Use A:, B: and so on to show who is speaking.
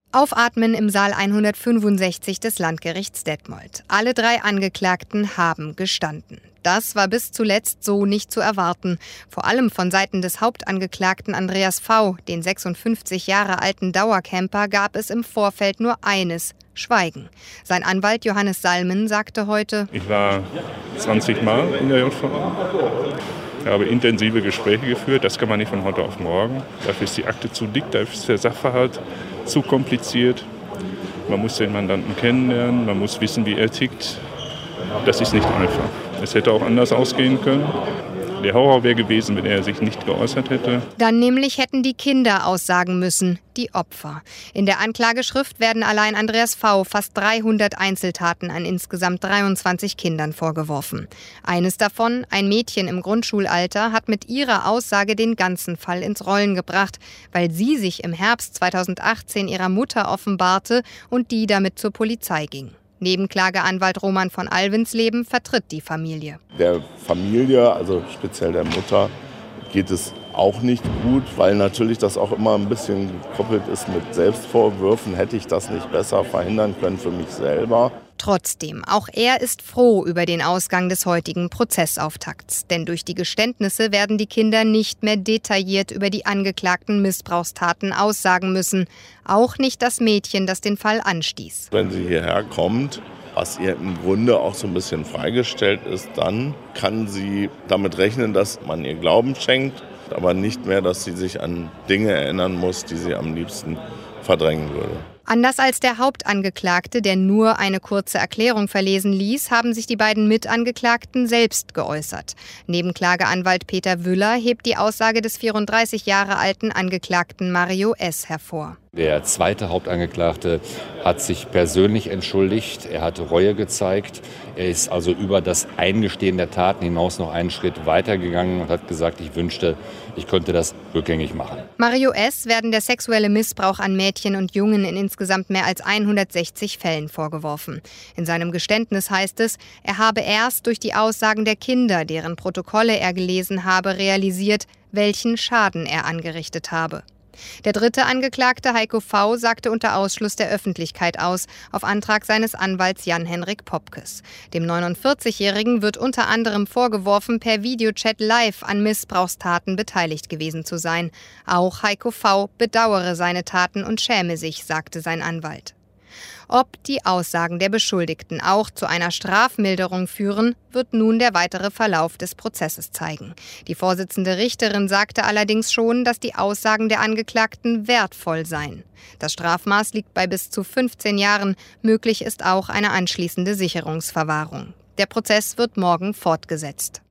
A: Aufatmen im Saal 165 des Landgerichts Detmold. Alle 3 Angeklagten haben gestanden. Das war bis zuletzt so nicht zu erwarten. Vor allem von Seiten des Hauptangeklagten Andreas V., den 56 Jahre alten Dauercamper, gab es im Vorfeld nur eines: Schweigen. Sein Anwalt Johannes Salmen sagte heute:
B: Ich war 20 Mal in der JVA. Ich habe intensive Gespräche geführt. Das kann man nicht von heute auf morgen. Dafür ist die Akte zu dick, dafür ist der Sachverhalt zu kompliziert. Man muss den Mandanten kennenlernen, man muss wissen, wie er tickt. Das ist nicht einfach. Es hätte auch anders ausgehen können. Der Horror wäre gewesen, wenn er sich nicht geäußert hätte.
A: Dann nämlich hätten die Kinder aussagen müssen, die Opfer. In der Anklageschrift werden allein Andreas V. fast 300 Einzeltaten an insgesamt 23 Kindern vorgeworfen. Eines davon, ein Mädchen im Grundschulalter, hat mit ihrer Aussage den ganzen Fall ins Rollen gebracht, weil sie sich im Herbst 2018 ihrer Mutter offenbarte und die damit zur Polizei ging. Nebenklageanwalt Roman von Alvensleben vertritt die Familie.
C: Der Familie, also speziell der Mutter, geht es auch nicht gut, weil natürlich das auch immer ein bisschen gekoppelt ist mit Selbstvorwürfen. Hätte ich das nicht besser verhindern können für mich selber?
A: Trotzdem, auch er ist froh über den Ausgang des heutigen Prozessauftakts. Denn durch die Geständnisse werden die Kinder nicht mehr detailliert über die angeklagten Missbrauchstaten aussagen müssen. Auch nicht das Mädchen, das den Fall anstieß.
C: Wenn sie hierher kommt, was ihr im Grunde auch so ein bisschen freigestellt ist, dann kann sie damit rechnen, dass man ihr Glauben schenkt, aber nicht mehr, dass sie sich an Dinge erinnern muss, die sie am liebsten verdrängen würde.
A: Anders als der Hauptangeklagte, der nur eine kurze Erklärung verlesen ließ, haben sich die beiden Mitangeklagten selbst geäußert. Nebenklageanwalt Peter Wüller hebt die Aussage des 34 Jahre alten Angeklagten Mario S. hervor.
D: Der zweite Hauptangeklagte hat sich persönlich entschuldigt, er hat Reue gezeigt. Er ist also über das Eingestehen der Taten hinaus noch einen Schritt weitergegangen und hat gesagt, ich wünschte, ich könnte das rückgängig machen.
A: Mario S. werden der sexuelle Missbrauch an Mädchen und Jungen in insgesamt mehr als 160 Fällen vorgeworfen. In seinem Geständnis heißt es, er habe erst durch die Aussagen der Kinder, deren Protokolle er gelesen habe, realisiert, welchen Schaden er angerichtet habe. Der dritte Angeklagte, Heiko V., sagte unter Ausschluss der Öffentlichkeit aus, auf Antrag seines Anwalts Jan-Henrik Popkes. Dem 49-Jährigen wird unter anderem vorgeworfen, per Videochat live an Missbrauchstaten beteiligt gewesen zu sein. Auch Heiko V. bedauere seine Taten und schäme sich, sagte sein Anwalt. Ob die Aussagen der Beschuldigten auch zu einer Strafmilderung führen, wird nun der weitere Verlauf des Prozesses zeigen. Die Vorsitzende Richterin sagte allerdings schon, dass die Aussagen der Angeklagten wertvoll seien. Das Strafmaß liegt bei bis zu 15 Jahren. Möglich ist auch eine anschließende Sicherungsverwahrung. Der Prozess wird morgen fortgesetzt.